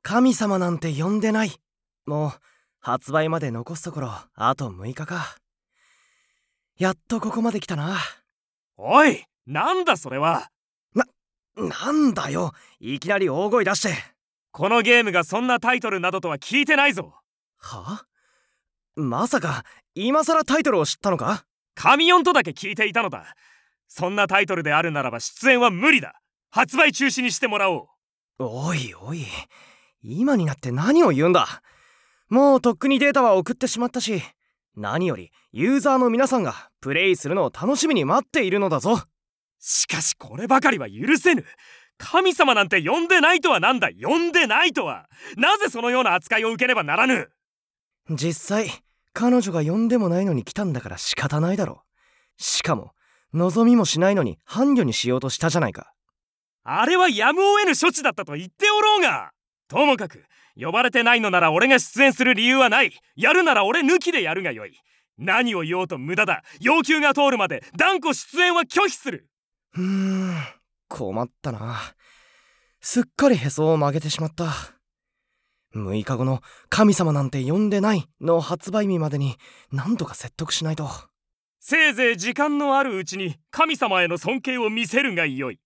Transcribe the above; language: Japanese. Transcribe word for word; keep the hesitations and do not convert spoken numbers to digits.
神様なんて呼んでない。もう発売まで残すところあとむいかか。やっとここまで来たな。 おい、なんだそれは。 な、なんだよ、いきなり大声出して。 このゲームがそんなタイトルなどとは聞いてないぞ。 は？まさか今さらタイトルを知ったのか？ 神よんとだけ聞いていたのだ。そんなタイトルであるならば出演は無理だ。発売中止にしてもらおう。 おいおい、今になって何を言うんだ。もうとっくにデータは送ってしまったし、何よりユーザーの皆さんがプレイするのを楽しみに待っているのだぞ。 しかしこればかりは許せぬ。神様なんて呼んでないとはなんだ。呼んでないとはなぜそのような扱いを受けねばならぬ。 実際彼女が呼んでもないのに来たんだから仕方ないだろう。しかも望みもしないのに伴侶にしようとしたじゃないか。 あれはやむを得ぬ処置だったと言っておろうが。ともかく呼ばれてないのなら俺が出演する理由はない。やるなら俺抜きでやるがよい。何を言おうと無駄だ。要求が通るまで断固出演は拒否する。 うーん、困ったな。すっかりへそを曲げてしまった。むいかごの神様なんて呼んでないの発売日までに何とか説得しないと。 せいぜい時間のあるうちに神様への尊敬を見せるがよい。